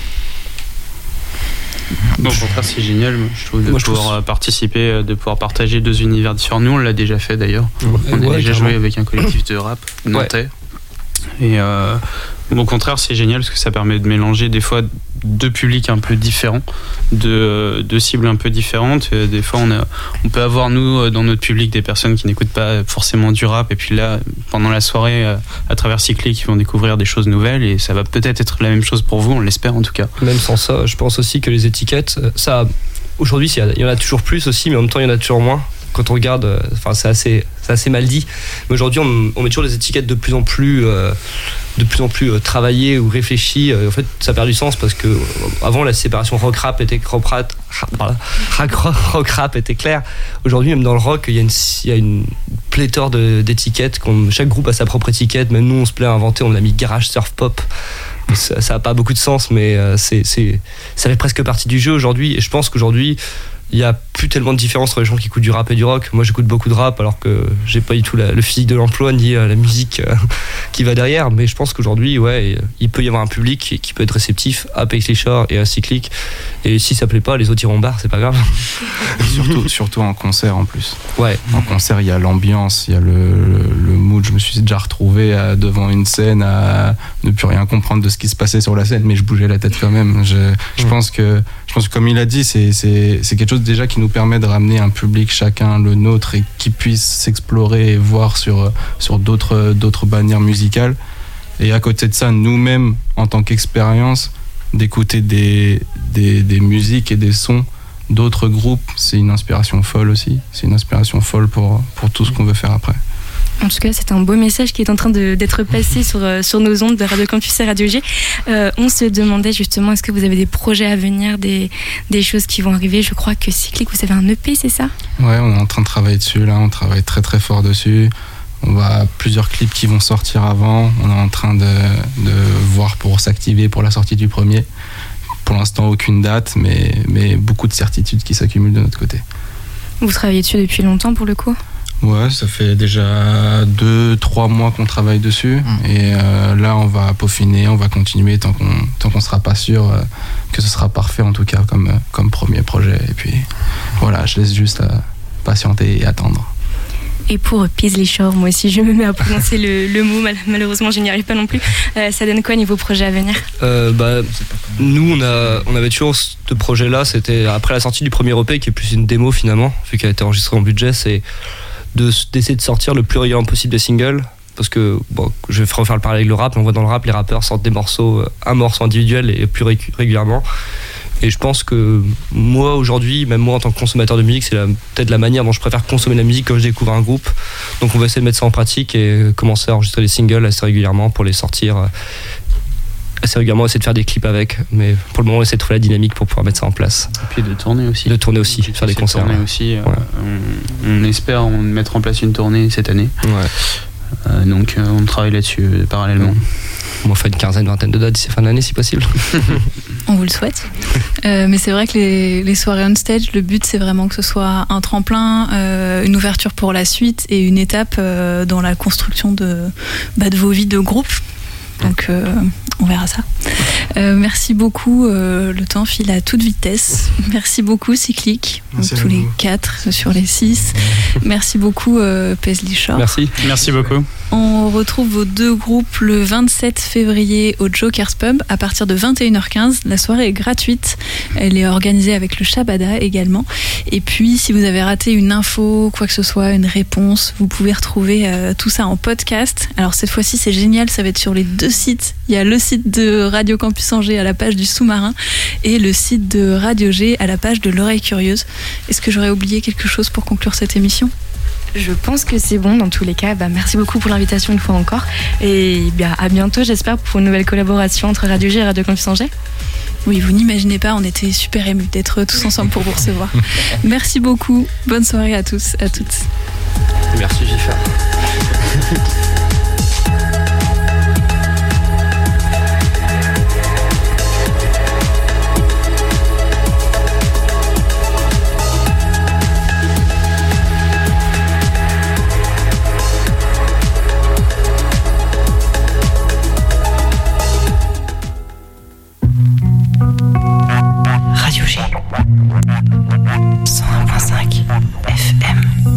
Au contraire, c'est génial, je trouve, de pouvoir participer, de pouvoir partager 2 univers différents. Nous, on l'a déjà fait d'ailleurs. On a déjà joué avec un collectif de rap nantais. Et au contraire, c'est génial parce que ça permet de mélanger des fois 2 publics un peu différents, de cibles un peu différentes. Des fois, on peut avoir, nous, dans notre public, des personnes qui n'écoutent pas forcément du rap. Et puis là, pendant la soirée, à travers Cyclique, ils vont découvrir des choses nouvelles. Et ça va peut-être être la même chose pour vous, on l'espère en tout cas. Même sans ça, je pense aussi que les étiquettes, ça, aujourd'hui, il y en a toujours plus aussi, mais en même temps, il y en a toujours moins. Quand on regarde, c'est assez mal dit. Mais aujourd'hui, on met toujours des étiquettes de plus en plus travaillées ou réfléchies. En fait, ça perd du sens parce que avant la séparation rock-rap était rock-rap était claire. Aujourd'hui, même dans le rock, il y a une pléthore d'étiquettes. Chaque groupe a sa propre étiquette. Même nous, on se plaît à inventer. On a mis garage, surf, pop. Ça n'a pas beaucoup de sens, mais ça fait presque partie du jeu aujourd'hui. Et je pense qu'aujourd'hui, il n'y a plus tellement de différence entre les gens qui écoutent du rap et du rock. Moi, j'écoute beaucoup de rap alors que j'ai pas du tout le physique de l'emploi ni la musique qui va derrière. Mais je pense qu'aujourd'hui, il peut y avoir un public qui peut être réceptif à Paisley Shore et à Cyclique. Et si ça plaît pas, les autres iront au bar, c'est pas grave. Surtout en concert en plus. Ouais. En concert, il y a l'ambiance, il y a le mood. Je me suis déjà retrouvé devant une scène à ne plus rien comprendre de ce qui se passait sur la scène, mais je bougeais la tête quand même. Je pense que comme il a dit, c'est quelque chose déjà qui nous permet de ramener un public chacun le nôtre et qui puisse s'explorer et voir sur d'autres bannières musicales. Et à côté de ça, nous-mêmes, en tant qu'expérience, d'écouter des musiques et des sons d'autres groupes, c'est une inspiration folle aussi. C'est une inspiration folle pour tout ce qu'on veut faire après. En tout cas, c'est un beau message qui est en train d'être passé sur nos ondes de Radio Campus et Radio G. On se demandait justement, est-ce que vous avez des projets à venir, des choses qui vont arriver? Je crois que Cyclique, vous avez un EP, c'est ça? Ouais, on est en train de travailler dessus, là. On travaille très très fort dessus. On va plusieurs clips qui vont sortir avant. On est en train de voir pour s'activer pour la sortie du premier. Pour l'instant, aucune date, mais beaucoup de certitudes qui s'accumulent de notre côté. Vous travaillez dessus depuis longtemps pour le coup? Ouais, ça fait déjà 2-3 mois qu'on travaille dessus. Et là, on va peaufiner, on va continuer tant qu'on sera pas sûr que ce sera parfait, en tout cas, comme premier projet. Et puis, voilà, je laisse juste patienter et attendre. Et pour Paisley Shore, moi aussi, je me mets à prononcer le mot. Malheureusement, je n'y arrive pas non plus. Ça donne quoi niveau projet à venir? Nous, on avait toujours ce projet-là. C'était après la sortie du premier EP, qui est plus une démo finalement, vu qu'elle a été enregistrée en budget. C'est d'essayer de sortir le plus régulièrement possible des singles, parce que je vais refaire le parallèle avec le rap. On voit dans le rap, les rappeurs sortent des morceaux, un morceau individuel et plus régulièrement. Et je pense que moi aujourd'hui, même moi en tant que consommateur de musique, c'est peut-être la manière dont je préfère consommer la musique quand je découvre un groupe. Donc on va essayer de mettre ça en pratique et commencer à enregistrer des singles assez régulièrement pour les sortir assez régulièrement, essayer de faire des clips avec. Mais pour le moment, on essaie de trouver la dynamique pour pouvoir mettre ça en place. Et puis de tourner aussi. Faire des concerts. Aussi, on espère mettre en place une tournée cette année. Ouais. Donc on travaille là-dessus parallèlement. On fait une vingtaine de dates d'ici fin d'année si possible. On vous le souhaite. Mais c'est vrai que les soirées on stage, le but c'est vraiment que ce soit un tremplin, une ouverture pour la suite et une étape dans la construction de vos vies de groupe. Donc on verra ça. Merci beaucoup, le temps file à toute vitesse. Merci beaucoup Cyclique, tous les 4 sur les 6. Merci beaucoup Paisley Shore. Merci beaucoup. On retrouve vos 2 groupes le 27 février au Joker's Pub à partir de 21h15. La soirée est gratuite. Elle est organisée avec le Shabada également. Et puis, si vous avez raté une info, quoi que ce soit, une réponse, vous pouvez retrouver tout ça en podcast. Alors cette fois-ci, c'est génial. Ça va être sur les 2 sites. Il y a le site de Radio Campus Campus Angers à la page du Sous-Marin et le site de Radio G à la page de l'Oreille Curieuse. Est-ce que j'aurais oublié quelque chose pour conclure cette émission ? Je pense que c'est bon dans tous les cas. Merci beaucoup pour l'invitation une fois encore. Et à bientôt, j'espère, pour une nouvelle collaboration entre Radio G et Radio Campus Angers. Oui, vous n'imaginez pas, on était super émus d'être tous ensemble pour vous recevoir. Merci beaucoup. Bonne soirée à tous, à toutes. Merci, Jiffer. Radio G 101.5 FM.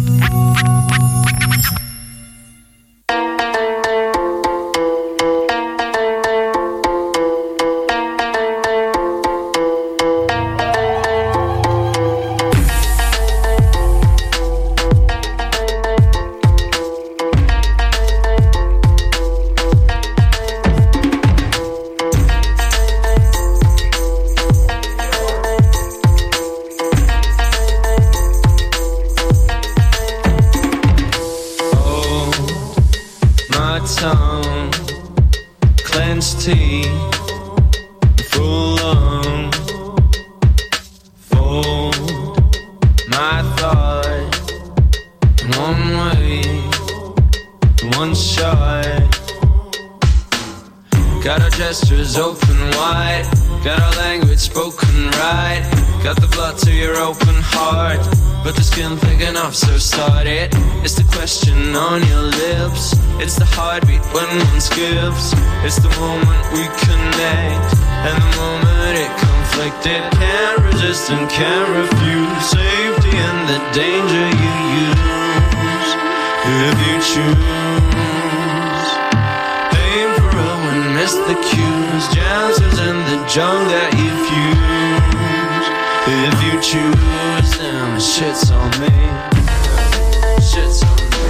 So start it. It's the question on your lips. It's the heartbeat when one skips. It's the moment we connect, and the moment it conflicted. Can't resist and can't refuse. Safety and the danger you use. If you choose, aim for a win, miss the cues. Chances in the junk that you fuse. If you choose, then shit's on me. Shit's on me.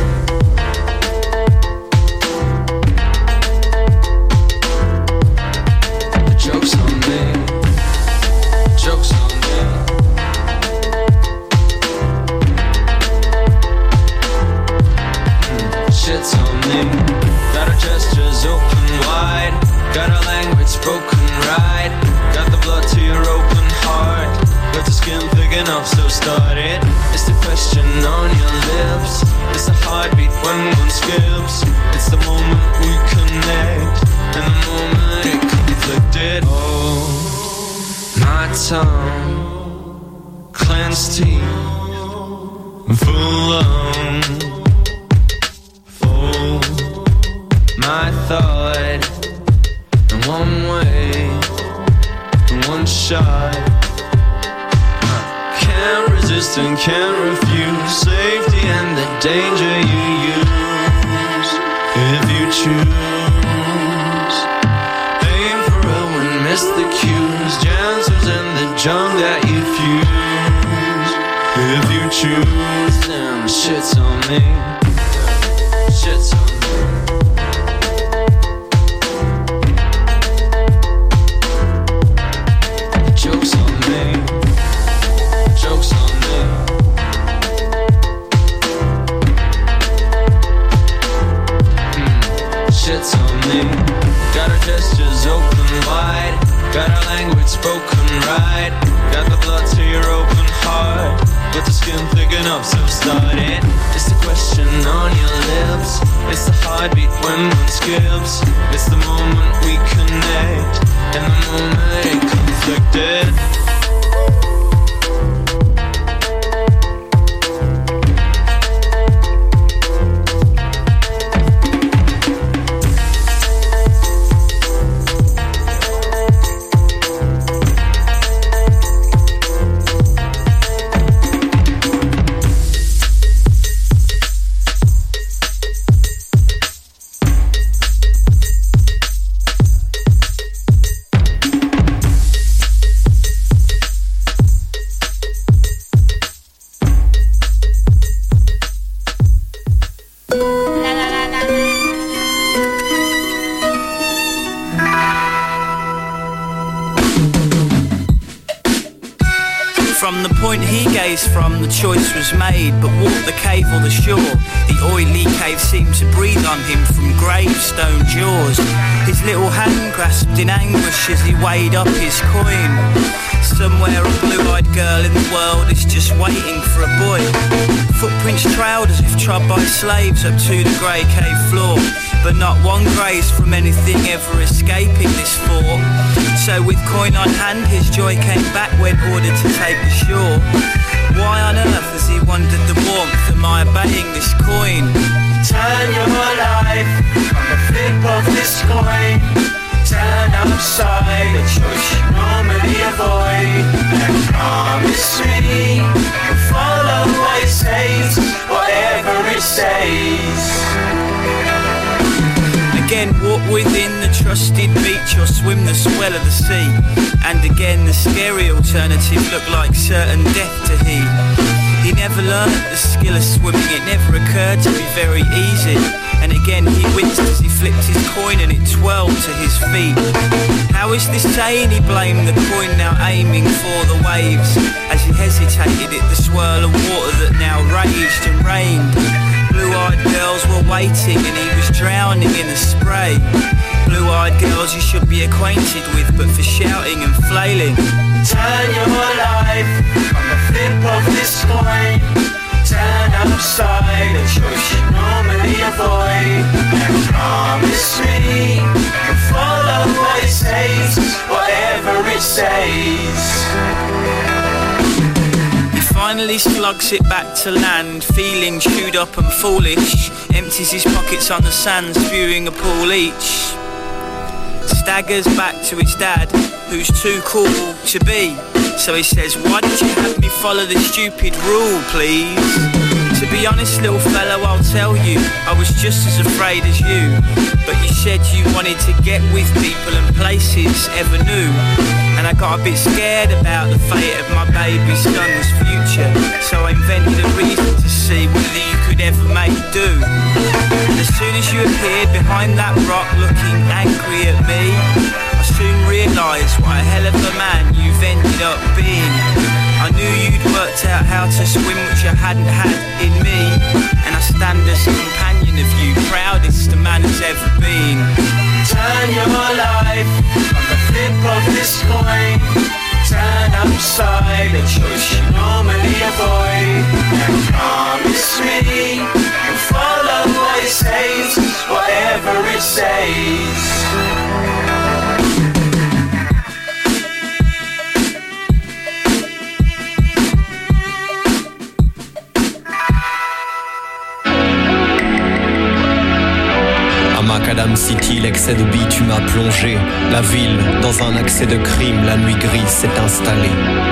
The joke's on me. Joke's on me. Shit's on me. Got our gestures open wide. Got our language spoken right. Got the blood to your open heart. Got the skin thick enough, so start it. It's the question on your lips. It's the heartbeat when one skips. It's the moment we connect, and the moment it conflicted. Oh, my tongue, clenched teeth, full on. Fold my thought in one way, in one shot. Can't resist and can't refuse. Safety and the danger you use. If you choose, aim for a win, miss the cues. Chances in the junk that you fuse. If you choose, then shit's on me. Shit's on me. Joke's on me. Joke's on me. Shit's on me. Got our gestures open wide. Got our language spoken right. Got the blood to your open heart. Got the skin thick enough, so start it. It's the question on your lips. It's the heartbeat when one skips. It's the moment we connect, and the moment it conflicted. the point he gazed from, the choice was made. But walk the cave or the shore, the oily cave seemed to breathe on him from gravestone jaws. His little hand grasped in anguish as he weighed up his coin. Somewhere a blue-eyed girl in the world is just waiting for a boy. Footprints trailed as if trod by slaves up to the grey cave floor, but not one graze from anything ever escaping this fort. So with coin on hand his joy came back when ordered to take ashore. Why on earth has he wondered the warmth? Am I obeying this coin? Turn your life on the flip of this coin. Turn upside, a choice you normally avoid. And promise me you'll follow what it says, whatever it says. Again, walk within the trusted beach or swim the swell of the sea. And again, the scary alternative looked like certain death to he. He never learned the skill of swimming, it never occurred to be very easy. And again he winced as he flipped his coin and it twirled to his feet. How is this saying? He blamed the coin, now aiming for the waves. As he hesitated at the swirl of water that now raged and rained. Blue-eyed girls were waiting and he was drowning in the spray. Blue-eyed girls you should be acquainted with, but for shouting and flailing. Turn your life on the flip of this coin. Turn upside, a choice you normally avoid. And promise me you'll follow what it says, whatever it says. He finally slugs it back to land, feeling chewed up and foolish. Empties his pockets on the sand, spewing a pool each. Staggers back to his dad, who's too cool to be. So he says, why did you have me follow the stupid rule, please? To be honest, little fellow, I'll tell you, I was just as afraid as you. But you said you wanted to get with people and places ever new. And I got a bit scared about the fate of my baby son's future. So I invented a reason to see whether you could ever make do. And as soon as you appeared behind that rock looking angry at me, I soon realised what a hell of a man you've ended up being. I knew you'd worked out how to swim, which I hadn't had in me. And I stand as a companion of you, proudest a man has ever been. Turn your life on the flip of this coin. Turn upside, a choice you normally avoid. And promise me you'll follow what it says, whatever it says. Macadam City, l'excès de bitume a plongé la ville dans un accès de crime. La nuit grise s'est installée.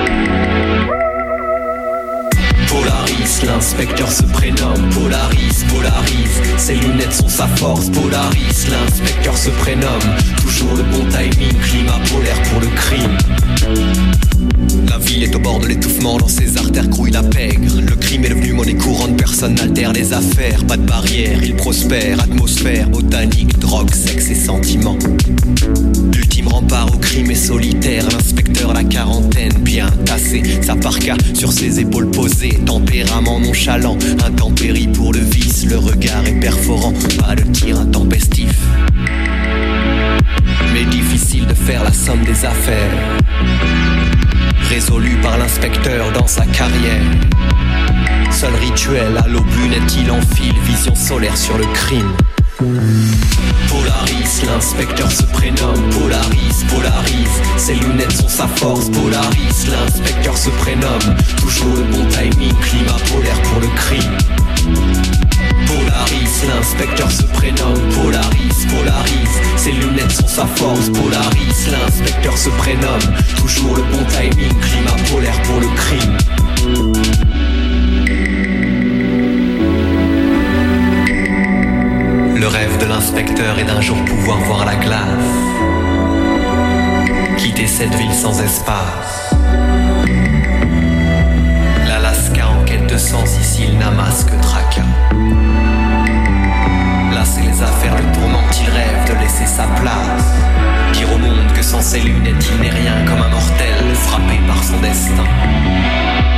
Polaris, l'inspecteur se prénomme Polaris, Polaris, ses lunettes sont sa force. Polaris, l'inspecteur se prénomme. Toujours le bon timing, climat polaire pour le crime. La ville est au bord de l'étouffement, dans ses artères grouille la pègre. Le crime est devenu monnaie courante, personne n'altère les affaires. Pas de barrière, il prospère, atmosphère, botanique, drogue, sexe et sentiments. L'ultime rempart au crime est solitaire. L'inspecteur à la quarantaine, bien tassé, sa parka sur ses épaules posées. Tempérament nonchalant, intempérie pour le vice. Le regard est perforant, pas de tir intempestif. Mais difficile de faire la somme des affaires. Résolu par l'inspecteur dans sa carrière. Seul rituel, à l'aube lunette il enfile. Vision solaire sur le crime. Polaris, l'inspecteur se prénomme Polaris, Polaris, ses lunettes sont sa force. Polaris, l'inspecteur se prénomme. Toujours le bon timing, climat polaire pour le crime. Polaris, l'inspecteur se prénomme Polaris, Polaris, ses lunettes sont sa force. Polaris, l'inspecteur se prénomme. Toujours le bon timing, climat polaire pour le crime. Le rêve de l'inspecteur est d'un jour pouvoir voir la glace, quitter cette ville sans espace. L'Alaska en quête de sens, ici il n'amasse que tracas. Là c'est les affaires le tourmentent, il rêve de laisser sa place. Dire au monde que sans ses lunettes il n'est rien, comme un mortel frappé par son destin.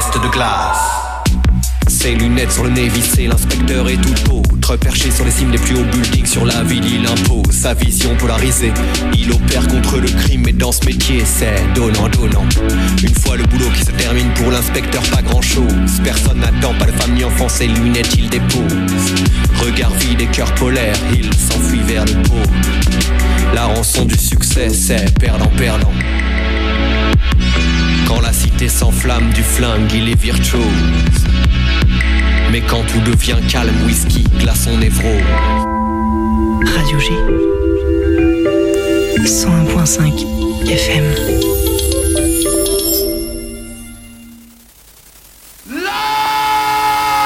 veste de glace. Ses lunettes sur le nez vissé, l'inspecteur est tout autre. Perché sur les cimes des plus hauts buildings, sur la ville il impose sa vision polarisée. Il opère contre le crime et dans ce métier c'est donnant. Une fois le boulot qui se termine pour l'inspecteur, pas grand chose. Personne n'attend, pas de femme ni enfant, ses lunettes il dépose. Regard vide et cœur polaire, il s'enfuit vers le pôle. La rançon du succès c'est perdant. Quand la cité s'enflamme du flingue, il est virtuose. Mais quand tout devient calme, whisky glace son névrose. Radio G 101.5 FM.